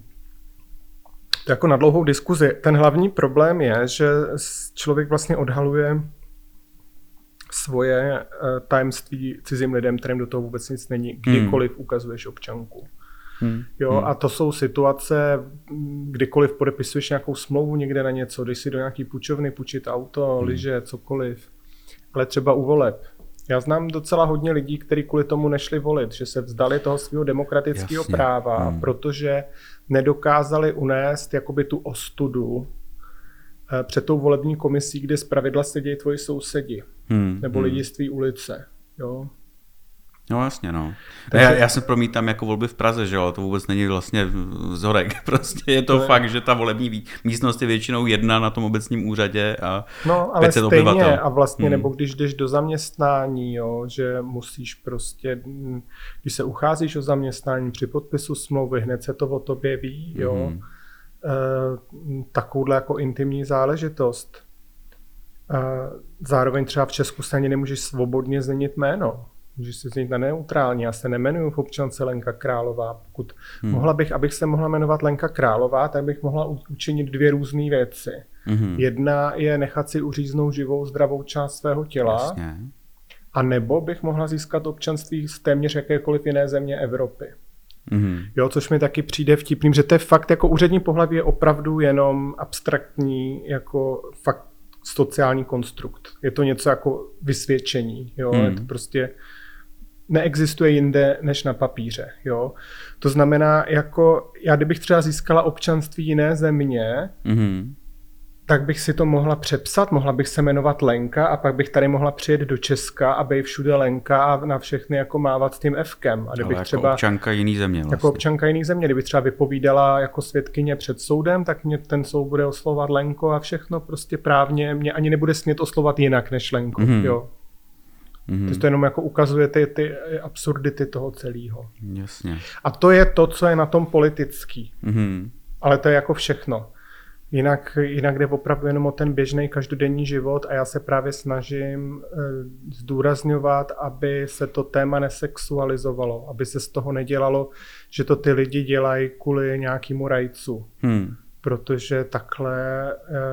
Speaker 3: to jako na dlouhou diskuzi. Ten hlavní problém je, že člověk vlastně odhaluje svoje uh, tajemství cizím lidem, kterým do toho vůbec nic není, kdykoliv hmm. ukazuješ občanku. Hmm. Jo, hmm. a to jsou situace, kdykoliv podepisuješ nějakou smlouvu někde na něco, když si do nějaký půjčovny půjčit auto, hmm. lyže, cokoliv, ale třeba u voleb. Já znám docela hodně lidí, kteří kvůli tomu nešli volit, že se vzdali toho svého demokratického Jasně. práva, hmm. protože nedokázali unést jakoby tu ostudu před tou volební komisí, kde zpravidla sedějí tvoji sousedi hmm, nebo hmm. lidi z tvý ulice. Jo?
Speaker 2: No jasně, no. Takže... Já, já se promítám jako volby v Praze, že jo, to vůbec není vlastně vzorek. Prostě je to, to fakt, je... že ta volební místnost je většinou jedna na tom obecním úřadě a
Speaker 3: no, ale stejně obyvatel. A vlastně, hmm. nebo když jdeš do zaměstnání, jo, že musíš prostě, když se ucházíš o zaměstnání při podpisu smlouvy, hned se to o tobě ví, jo. Hmm. Takovouhle jako intimní záležitost. Zároveň třeba v Česku se ani nemůžeš svobodně změnit jméno. Můžeš si změnit na neutrální. Já se nemenuju v občance Lenka Králová. Pokud hmm. mohla bych, abych se mohla jmenovat Lenka Králová, tak bych mohla učinit dvě různé věci. Hmm. Jedna je nechat si uříznout živou zdravou část svého těla. Jasně. A nebo bych mohla získat občanství z téměř jakékoliv jiné země Evropy. Mm-hmm. Jo, což mi taky přijde vtipným, že to je fakt jako úřední pohlaví je opravdu jenom abstraktní jako fakt sociální konstrukt. Je to něco jako vysvědčení, jo, mm. je to prostě neexistuje jinde než na papíře, jo. To znamená, jako já kdybych třeba získala občanství jiné země, mm. tak bych si to mohla přepsat, mohla bych se jmenovat Lenka a pak bych tady mohla přijet do Česka a být všude Lenka a na všechny jako mávat s tím Fkem. A
Speaker 2: Ale jako třeba, občanka jiný země vlastně.
Speaker 3: Jako občanka jiný země. Kdyby třeba vypovídala jako svědkyně před soudem, tak mě ten soud bude oslovovat Lenko a všechno prostě právně. Mě ani nebude smět oslovat jinak než Lenko. Mm-hmm. Jo. Mm-hmm. To jenom jako ukazuje ty, ty absurdity toho celého.
Speaker 2: Jasně.
Speaker 3: A to je to, co je na tom politický. Mm-hmm. Ale to je jako všechno. Jinak, jinak jde opravdu jenom o ten běžný každodenní život a já se právě snažím e, zdůrazňovat, aby se to téma nesexualizovalo, aby se z toho nedělalo, že to ty lidi dělají kvůli nějakému rajcu. Hmm. Protože takhle e,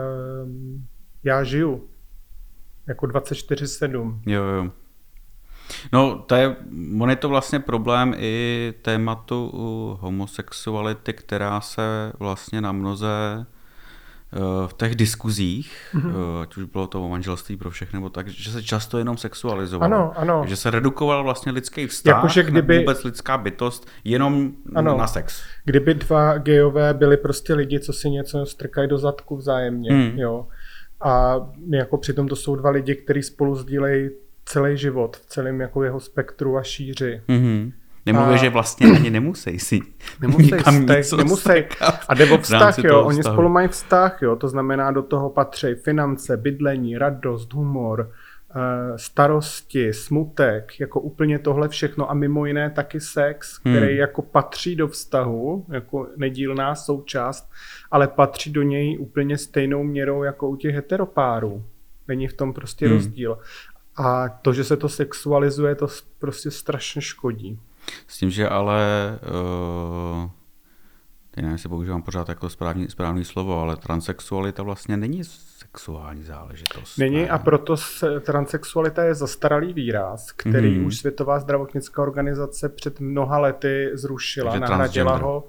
Speaker 3: já žiju. Jako dvacet čtyři sedm.
Speaker 2: Jo, jo. No, to je, on je to vlastně problém i tématu homosexuality, která se vlastně na mnoze v těch diskuzích, mm-hmm. ať už bylo to o manželství pro všechny, nebo tak, že se často jenom sexualizovalo.
Speaker 3: Ano, ano.
Speaker 2: Že se redukoval vlastně lidský vztah,
Speaker 3: jako, že kdyby,
Speaker 2: vůbec lidská bytost, jenom ano, na sex.
Speaker 3: Kdyby dva gejové byli prostě lidi, co si něco strkají do zadku vzájemně, mm. jo. A jako přitom to jsou dva lidi, kteří spolu sdílejí celý život, v celém jako jeho spektru a šíři.
Speaker 2: Mm-hmm. Nemluvě, a... že vlastně ani nemusí si
Speaker 3: nemusí vztah, nemusí. A jde o vztah, jo, oni vztahu. Spolu mají vztah, jo, to znamená, do toho patří finance, bydlení, radost, humor, starosti, smutek, jako úplně tohle všechno a mimo jiné taky sex, který hmm. jako patří do vztahu, jako nedílná součást, ale patří do něj úplně stejnou měrou jako u těch heteropárů. Není v tom prostě hmm. rozdíl. A to, že se to sexualizuje, to prostě strašně škodí.
Speaker 2: S tím, že ale, uh, teď nevím, jestli používám pořád jako správný, správný slovo, ale transsexualita vlastně není sexuální záležitost.
Speaker 3: Není ne? A proto se, transsexualita je zastaralý výraz, který mm-hmm. už Světová zdravotnická organizace před mnoha lety zrušila, nahradila ho.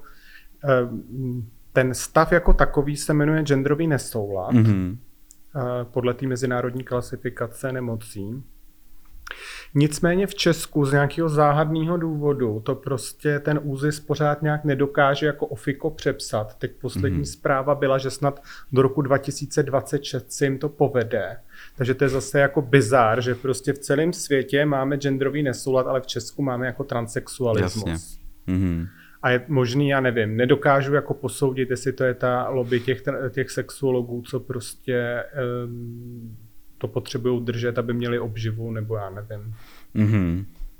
Speaker 3: Ten stav jako takový se jmenuje genderový nesoulad, mm-hmm. podle té mezinárodní klasifikace nemocí. Nicméně v Česku z nějakého záhadného důvodu to prostě ten ÚZIS pořád nějak nedokáže jako ofiko přepsat. Teď poslední mm-hmm. zpráva byla, že snad do roku dva tisíce dvacet šest se jim to povede. Takže to je zase jako bizár, že prostě v celém světě máme genderový nesoulad, ale v Česku máme jako transsexualismus.
Speaker 2: Jasně. Mm-hmm.
Speaker 3: A je možný, já nevím, nedokážu jako posoudit, jestli to je ta lobby těch, těch sexuologů, co prostě um, to potřebují držet, aby měli obživu, nebo já nevím. Mm-hmm.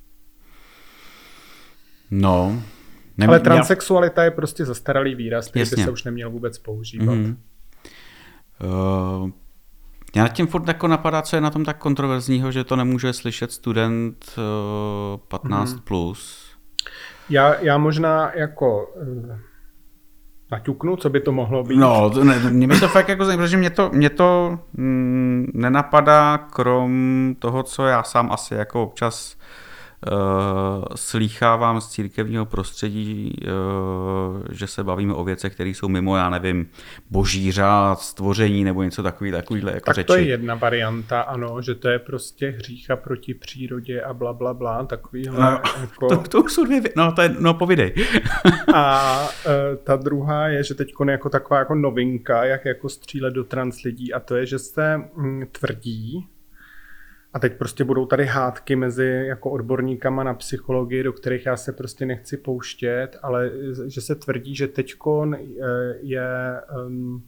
Speaker 2: No.
Speaker 3: Nem, Ale transsexualita já... je prostě zastaralý výraz, který by se už neměl vůbec používat. Mm-hmm.
Speaker 2: Uh, já nad tím furt jako napadá, co je na tom tak kontroverzního, že to nemůže slyšet student uh, patnáct mm-hmm. plus.
Speaker 3: Já, já možná jako uh, naťuknu, co by to mohlo být.
Speaker 2: No, to ne, mě to fakt jako zajímavé, protože mě to, mě to mm, nenapadá, krom toho, co já sám asi jako občas uh, slýchávám z církevního prostředí, uh, že se bavíme o věcech, které jsou mimo, já nevím, boží řád, stvoření nebo něco takový, takovýhle jako
Speaker 3: tak
Speaker 2: řeči.
Speaker 3: To je jedna varianta, ano, že to je prostě hřícha proti přírodě a bla, bla, bla, takovýhle.
Speaker 2: No,
Speaker 3: jako...
Speaker 2: to, to jsou dvě, no, to je, no povidej.
Speaker 3: A uh, ta druhá je, že teď je jako taková jako novinka, jak jako střílet do trans lidí a to je, že se mm, tvrdí, a teď prostě budou tady hádky mezi jako odborníkama na psychologii, do kterých já se prostě nechci pouštět, ale že se tvrdí, že teďkon je um,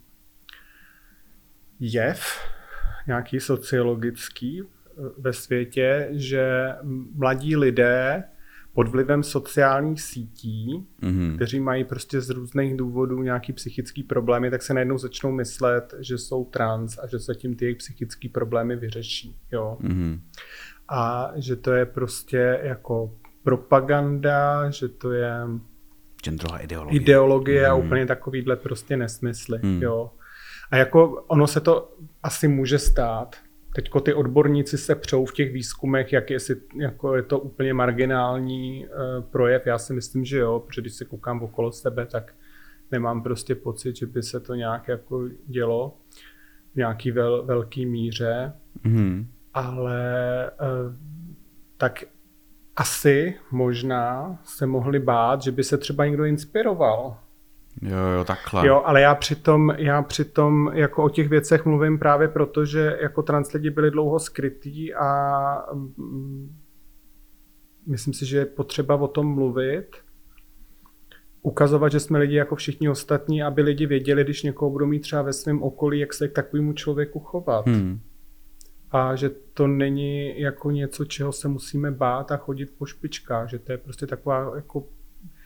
Speaker 3: jev nějaký sociologický ve světě, že mladí lidé pod vlivem sociálních sítí, mm-hmm. kteří mají prostě z různých důvodů nějaký psychický problémy, tak se najednou začnou myslet, že jsou trans a že se tím ty jejich psychický problémy vyřeší. Jo? Mm-hmm. A že to je prostě jako propaganda, že to je
Speaker 2: genderová ideologie,
Speaker 3: ideologie
Speaker 2: mm-hmm.
Speaker 3: a úplně takovýhle prostě nesmysly. Mm. Jo? A jako ono se to asi může stát. Teďko ty odborníci se přou v těch výzkumech, jak jestli, jako je to úplně marginální uh, projev. Já si myslím, že jo, protože když se koukám okolo sebe, tak nemám prostě pocit, že by se to nějak jako dělo v nějaký vel, velký míře. Mm-hmm. Ale uh, tak asi možná se mohli bát, že by se třeba někdo inspiroval.
Speaker 2: Jo, jo, takhle.
Speaker 3: Jo, ale já přitom, já přitom jako o těch věcech mluvím právě proto, že jako trans lidi byli dlouho skrytý a mm, myslím si, že je potřeba o tom mluvit, ukazovat, že jsme lidi jako všichni ostatní, aby lidi věděli, když někoho budou mít třeba ve svém okolí, jak se k takovému člověku chovat. Hmm. A že to není jako něco, čeho se musíme bát a chodit po špičkách, že to je prostě taková jako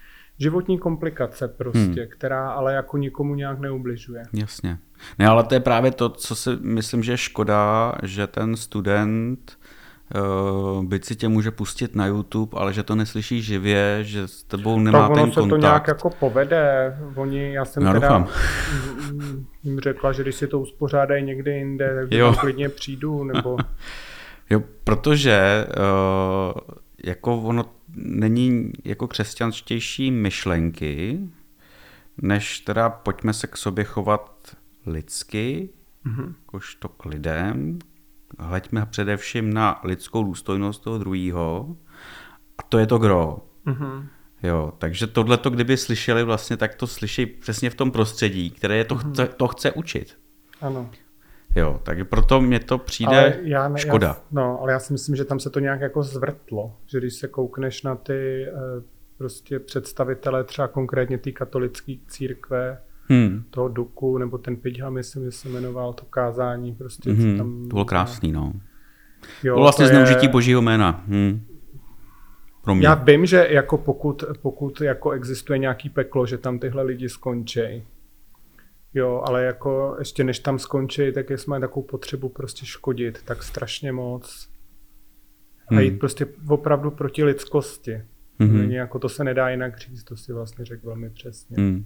Speaker 3: životní komplikace prostě,
Speaker 2: Hmm.
Speaker 3: která ale jako nikomu nějak neubližuje.
Speaker 2: Jasně. Ne, ale to je právě to, co si myslím, že je škoda, že ten student uh, byť si tě může pustit na YouTube, ale že to neslyší živě, že s tebou nemá
Speaker 3: tak ono
Speaker 2: ten
Speaker 3: se
Speaker 2: kontakt.
Speaker 3: to nějak jako povede. Oni, já jsem
Speaker 2: Já
Speaker 3: teda
Speaker 2: doufám.
Speaker 3: jim řekla, že když si to uspořádají někde jinde, tak
Speaker 2: Jo.
Speaker 3: tam klidně přijdu, nebo...
Speaker 2: Jo, protože uh, jako ono není jako křesťanštější myšlenky, než teda pojďme se k sobě chovat lidsky,
Speaker 3: Mhm.
Speaker 2: jakožto k lidem, hleďme především na lidskou důstojnost toho druhého a to je to gro.
Speaker 3: Mhm.
Speaker 2: Jo, takže tohleto, kdyby slyšeli vlastně, tak to slyší přesně v tom prostředí, které je to, chce, to chce učit.
Speaker 3: Ano.
Speaker 2: Jo, takže proto mě to přijde
Speaker 3: Ale já ne,
Speaker 2: škoda.
Speaker 3: Já, no, ale já si myslím, že tam se to nějak jako zvrtlo, že když se koukneš na ty eh, prostě představitele třeba konkrétně té katolické církve,
Speaker 2: Hmm.
Speaker 3: toho Duku, nebo ten Pidha, myslím, že se jmenoval to kázání, prostě
Speaker 2: Mm-hmm.
Speaker 3: tam...
Speaker 2: To bylo krásný, no.
Speaker 3: Jo,
Speaker 2: To vlastně
Speaker 3: to je-
Speaker 2: zneužití božího jména. Hm. Pro mě.
Speaker 3: Já vím, že jako pokud, pokud jako existuje nějaký peklo, že tam tyhle lidi skončí. Jo, ale jako ještě než tam skončí, tak jestli mají takovou potřebu prostě škodit, tak strašně moc. A
Speaker 2: Hmm.
Speaker 3: jít prostě opravdu proti lidskosti.
Speaker 2: Mhm.
Speaker 3: Není jako to se nedá jinak říct, to si vlastně řekl velmi přesně.
Speaker 2: Hmm.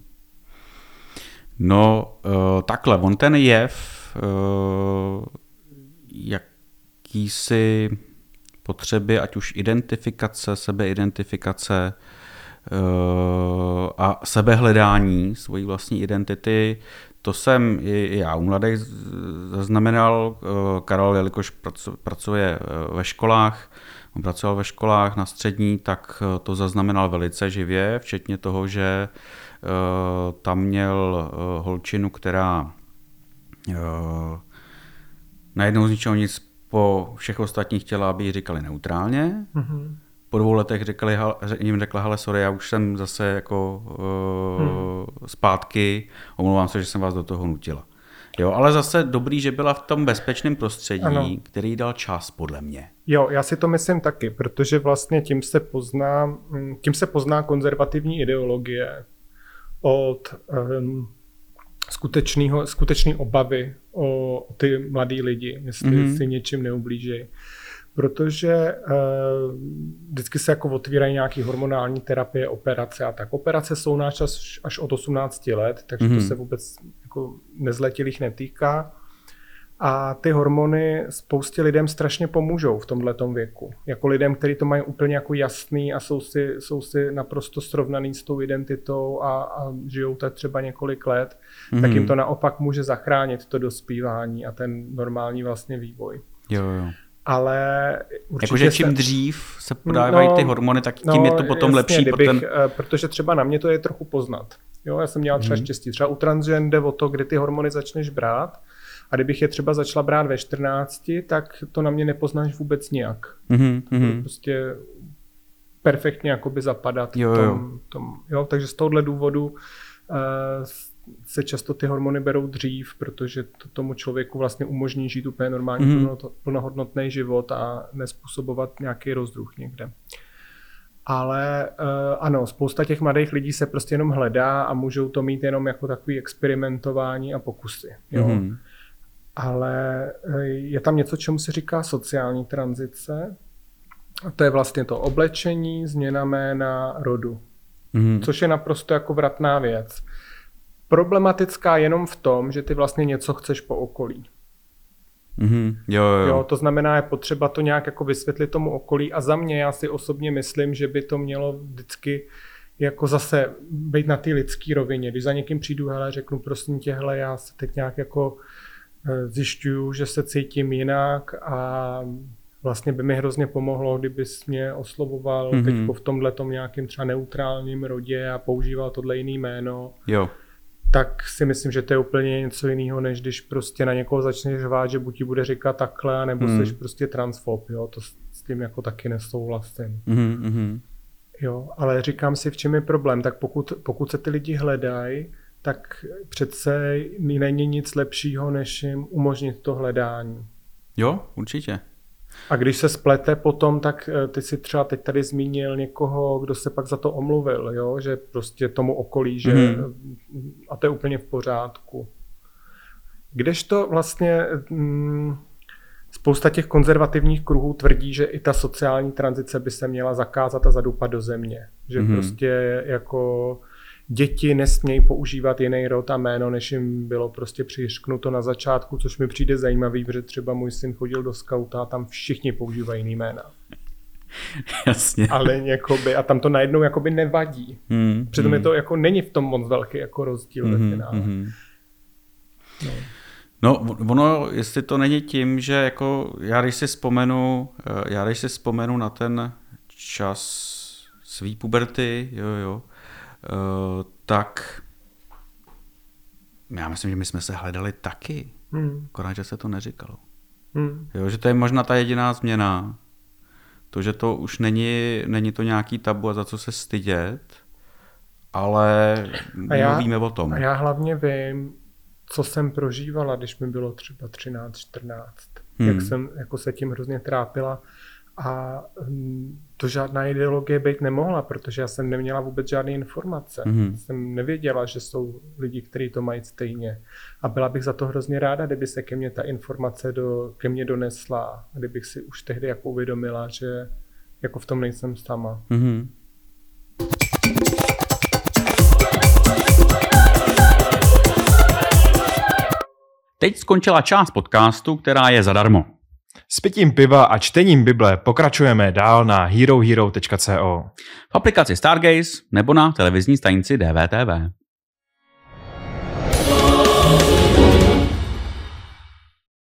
Speaker 2: No, uh, takhle, on ten jev, uh, jakýsi potřeby, ať už identifikace, sebeidentifikace uh, a sebehledání svojí vlastní identity, to jsem i já u mladých zaznamenal. Uh, Karel, jelikož pracu, pracuje ve školách, on pracoval ve školách na střední, tak to zaznamenal velice živě, včetně toho, že uh, tam měl uh, holčinu, která uh, najednou z ničeho nic po všech ostatních chtěla, aby jí říkali neutrálně.
Speaker 3: Mm-hmm.
Speaker 2: Po dvou letech řekli, jim řekla, hele, sorry, já už jsem zase jako uh, hmm. zpátky, omlouvám se, že jsem vás do toho nutila. Jo, ale zase dobrý, že byla v tom bezpečném prostředí, ano. který dal čas, podle mě.
Speaker 3: Jo, já si to myslím taky, protože vlastně tím se pozná, tím se pozná konzervativní ideologie od um, skutečného, skutečné obavy o, o ty mladý lidi, jestli mm-hmm. si něčím neublíží. Protože uh, vždycky se jako otvírají nějaké hormonální terapie, operace a tak. Operace jsou náš čas až od osmnácti let, takže mm-hmm. to se vůbec jako nezletilých netýká. A ty hormony spoustě lidem strašně pomůžou v tomhletom věku. Jako lidem, kteří to mají úplně jako jasný a jsou si, jsou si naprosto srovnaný s tou identitou a, a žijou tak třeba několik let, mm-hmm. tak jim to naopak může zachránit to dospívání a ten normální vlastně vývoj.
Speaker 2: Jo, jo.
Speaker 3: Ale určitě
Speaker 2: jakože čím
Speaker 3: se...
Speaker 2: dřív se podávají no, ty hormony, tak tím no, je to potom jasně, lepší.
Speaker 3: Kdybych,
Speaker 2: ten...
Speaker 3: Protože třeba na mě to je trochu poznat. Jo, já jsem měla třeba mm. štěstí. Třeba u transžen jde o to, kdy ty hormony začneš brát. A kdybych je třeba začala brát ve čtrnácti, tak to na mě nepoznáš vůbec nijak.
Speaker 2: Mm-hmm, mm-hmm.
Speaker 3: Prostě perfektně jakoby zapadat.
Speaker 2: Jo,
Speaker 3: v tom,
Speaker 2: jo.
Speaker 3: Tom, jo, takže z tohohle důvodu uh, se často ty hormony berou dřív, protože to tomu člověku vlastně umožní žít úplně normální mm-hmm. plnohodnotný život a nespůsobovat nějaký rozdruh někde. Ale uh, ano, spousta těch mladých lidí se prostě jenom hledá a můžou to mít jenom jako takový experimentování a pokusy. Jo? Mm-hmm. Ale je tam něco, čemu se říká sociální tranzice. A to je vlastně to oblečení, změna jména, rodu. Mm-hmm. Což je naprosto jako vratná věc. Problematická jenom v tom, že ty vlastně něco chceš po okolí.
Speaker 2: Mm-hmm. Jo, jo.
Speaker 3: Jo, to znamená, je potřeba to nějak jako vysvětlit tomu okolí a za mě já si osobně myslím, že by to mělo vždycky jako zase být na té lidské rovině. Když za někým přijdu, hele, řeknu prosím tě, hele, já se teď nějak jako zjišťuju, že se cítím jinak a vlastně by mi hrozně pomohlo, kdybys mě oslovoval mm-hmm. teď v tomhletom nějakým třeba neutrálním rodě a používal tohle jiný jméno.
Speaker 2: Jo.
Speaker 3: Tak si myslím, že to je úplně něco jiného, než když prostě na někoho začneš řvát, že buď ti bude říkat takhle, nebo mm. jsi prostě transfob, jo, to s tím jako taky nesouhlasím.
Speaker 2: Mm-hmm.
Speaker 3: Jo, ale říkám si, v čem je problém, tak pokud, pokud se ty lidi hledají, tak přece není nic lepšího, než jim umožnit to hledání.
Speaker 2: Jo, určitě.
Speaker 3: A když se splete potom, tak ty si třeba teď tady zmínil někoho, kdo se pak za to omluvil, jo? Že prostě tomu okolí, že mm. a to je úplně v pořádku. Kdežto vlastně mm, spousta těch konzervativních kruhů tvrdí, že i ta sociální tranzice by se měla zakázat a zadupat do země. Že mm. prostě jako děti nesmějí používat jiný rod a jméno, než jim bylo prostě přiřknuto na začátku, což mi přijde zajímavý, protože třeba můj syn chodil do skauta a tam všichni používají jiný jména.
Speaker 2: Jasně.
Speaker 3: Ale jakoby, a tam to najednou jakoby nevadí. Hmm, Přitom hmm. je to jako, není v tom moc velký jako rozdíl hmm, ve finále. Hmm.
Speaker 2: No. No, ono, jestli to není tím, že jako já když si vzpomenu, já když si vzpomenu na ten čas svý puberty, jo, jo, Uh, tak já myslím, že my jsme se hledali taky. Hmm. Akorát, že se to neříkalo. Hmm. Jo, že to je možná ta jediná změna. To, že to už není, není to nějaký tabu a za co se stydět, ale mluvíme o tom.
Speaker 3: A já hlavně vím, co jsem prožívala, když mi bylo třeba třináct čtrnáct. Hmm. Jak jsem jako se tím hrozně trápila. A to žádná ideologie být nemohla, protože já jsem neměla vůbec žádné informace. Mm-hmm. Jsem nevěděla, že jsou lidi, kteří to mají stejně. A byla bych za to hrozně ráda, kdyby se ke mně ta informace do, ke mně donesla. Kdybych si už tehdy jako uvědomila, že jako v tom nejsem sama. Mm-hmm.
Speaker 2: Teď skončila část podcastu, která je zadarmo.
Speaker 1: S pitím piva a čtením Bible pokračujeme dál na hero hero tečka co.
Speaker 2: V aplikaci Stargaze nebo na televizní stanici D V T V.